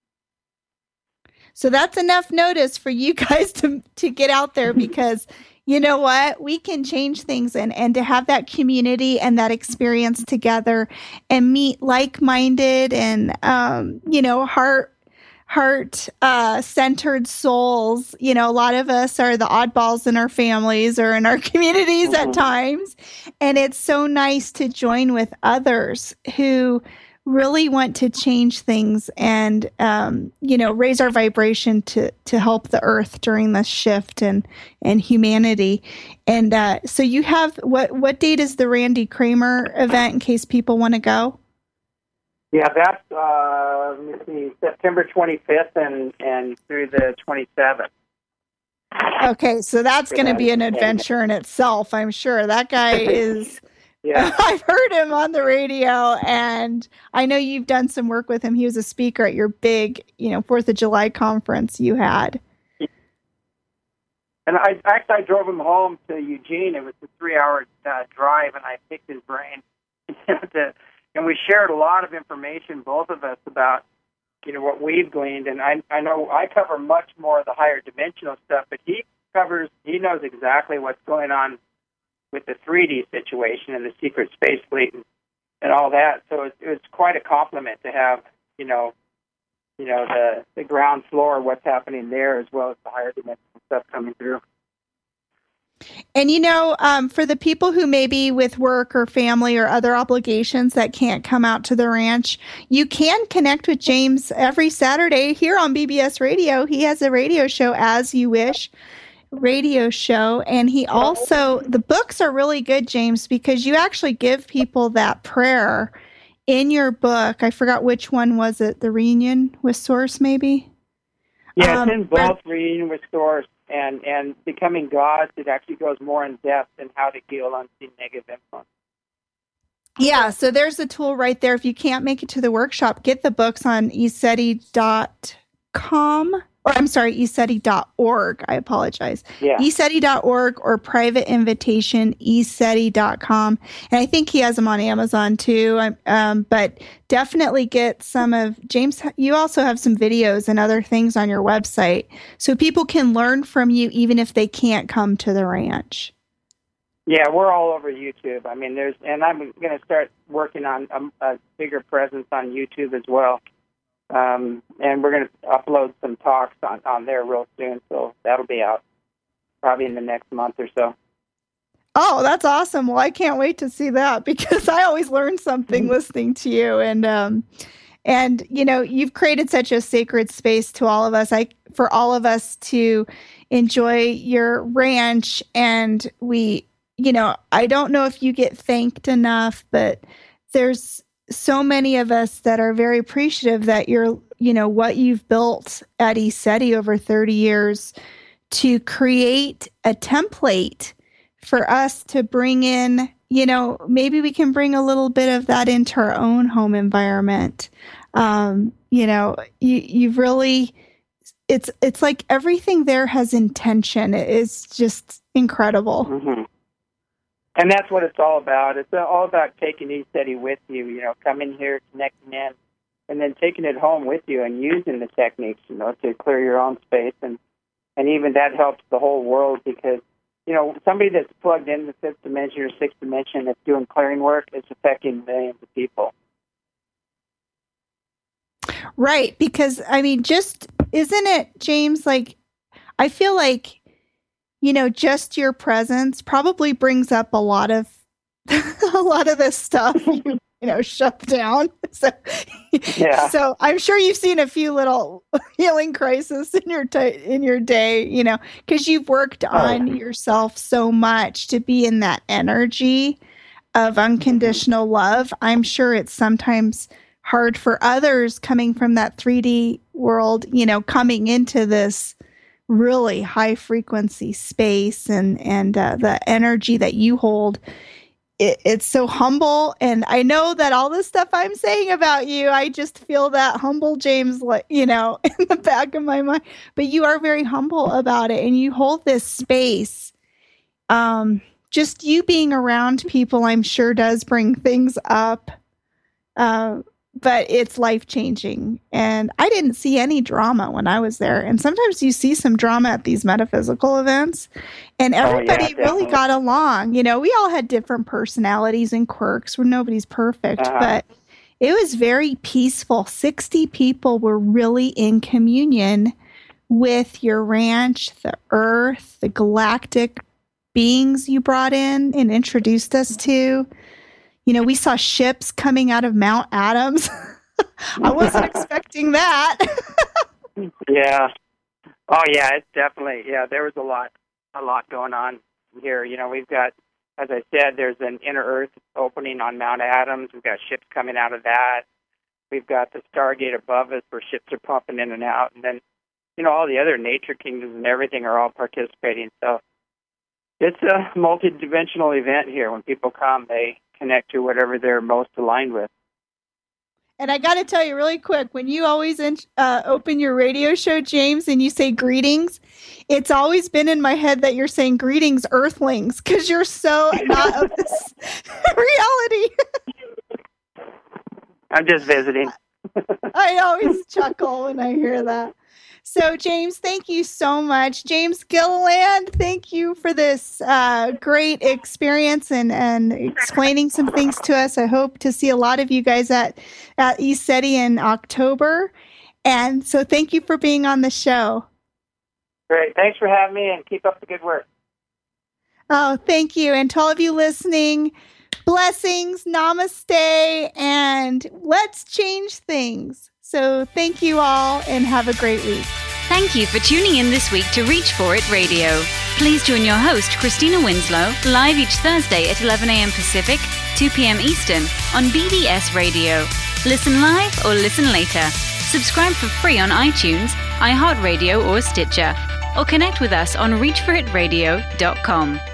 So that's enough notice for you guys to to get out there, because you know what? We can change things, and, and to have that community and that experience together and meet like-minded and, um, you know, heart, heart, uh, centered souls. You know, a lot of us are the oddballs in our families or in our communities mm-hmm. at times. And it's so nice to join with others who really want to change things and, um, you know, raise our vibration to, to help the earth during this shift and, and humanity. And, uh, so you have, what, what date is the Randy Kramer event in case people want to go? Yeah, that's, uh, let me see, September twenty-fifth and, and through the twenty-seventh. Okay. So that's going to be an adventure in itself. I'm sure that guy is, yeah, I've heard him on the radio, and I know you've done some work with him. He was a speaker at your big, you know, Fourth of July conference you had. And I actually I drove him home to Eugene. It was a three-hour uh, drive, and I picked his brain. to, and we shared a lot of information, both of us, about you know what we've gleaned. And I I know I cover much more of the higher dimensional stuff, but he covers he knows exactly what's going on with the three D situation and the secret space fleet and, and all that. So it, it was quite a compliment to have, you know, you know, the, the ground floor, what's happening there, as well as the higher dimensional stuff coming through. And, you know, um, for the people who maybe with work or family or other obligations that can't come out to the ranch, you can connect with James every Saturday here on B B S Radio. He has a radio show, As You Wish radio show, and he also, the books are really good, James, because you actually give people that prayer in your book. I forgot which one was it, the Reunion with Source, maybe? Yeah, um, it's in both Reunion with Source and, and Becoming God. It actually goes more in depth in how to heal unseen negative influence. Yeah, so there's a tool right there. If you can't make it to the workshop, get the books on e seti dot com. Or I'm sorry, e seti dot org. I apologize. Yeah. e seti dot org or private invitation, e seti dot com. And I think he has them on Amazon too. Um, but definitely get some of James. You also have some videos and other things on your website so people can learn from you even if they can't come to the ranch. Yeah, we're all over YouTube. I mean, there's, and I'm going to start working on a, a bigger presence on YouTube as well. Um, and we're going to upload some talks on, on there real soon, so that'll be out probably in the next month or so. Oh, that's awesome. Well, I can't wait to see that because I always learn something listening to you. And, um, and, you know, you've created such a sacred space to all of us, I, for all of us to enjoy your ranch. And we, you know, I don't know if you get thanked enough, but there's so many of us that are very appreciative that you're, you know, what you've built at ECETI over thirty years to create a template for us to bring in, you know, maybe we can bring a little bit of that into our own home environment. Um, you know, you, you've really, it's, it's like everything there has intention. It's just incredible. Mm-hmm. And that's what it's all about. It's all about taking ECETI with you, you know, coming here, connecting in, and then taking it home with you and using the techniques, you know, to clear your own space. And, and even that helps the whole world because, you know, somebody that's plugged in the fifth dimension or sixth dimension that's doing clearing work is affecting millions of people. Right. Because, I mean, just, isn't it, James, like, I feel like, you know, just your presence probably brings up a lot of a lot of this stuff, you, you know, shut down. So, yeah. So I'm sure you've seen a few little healing crises in your t- in your day, you know, because you've worked on oh. yourself so much to be in that energy of unconditional love. I'm sure it's sometimes hard for others coming from that three D world, you know, coming into this really high frequency space and and uh, the energy that you hold. It, it's so humble, and I know that all the stuff I'm saying about you, I just feel that humble James, like, you know, in the back of my mind. But you are very humble about it, and you hold this space. Um, just you being around people, I'm sure, does bring things up. Uh, But it's life-changing. And I didn't see any drama when I was there. And sometimes you see some drama at these metaphysical events. And everybody oh, yeah, really got along. You know, we all had different personalities and quirks where nobody's perfect. Uh-huh. But it was very peaceful. sixty people were really in communion with your ranch, the earth, the galactic beings you brought in and introduced us to. You know, we saw ships coming out of Mount Adams. I wasn't expecting that. yeah. Oh, yeah, it's definitely, yeah, there was a lot, a lot going on here. You know, we've got, as I said, there's an inner Earth opening on Mount Adams. We've got ships coming out of that. We've got the Stargate above us where ships are pumping in and out. And then, you know, all the other nature kingdoms and everything are all participating. So it's a multi-dimensional event here. When people come, they connect to whatever they're most aligned with. And I got to tell you really quick, when you always in, uh, open your radio show, James, and you say greetings, it's always been in my head that you're saying greetings, Earthlings, because you're so not of this reality. I'm just visiting. I always chuckle when I hear that. So, James, thank you so much. James Gilliland, thank you for this uh, great experience and, and explaining some things to us. I hope to see a lot of you guys at, at ECETI in October. And so thank you for being on the show. Great. Thanks for having me, and keep up the good work. Oh, thank you. And to all of you listening, blessings, namaste, and let's change things. So thank you all and have a great week. Thank you for tuning in this week to Reach For It Radio. Please join your host, Christina Winslow, live each Thursday at eleven a.m. Pacific, two p.m. Eastern on B D S Radio. Listen live or listen later. Subscribe for free on iTunes, iHeartRadio or Stitcher. Or connect with us on reach for it radio dot com.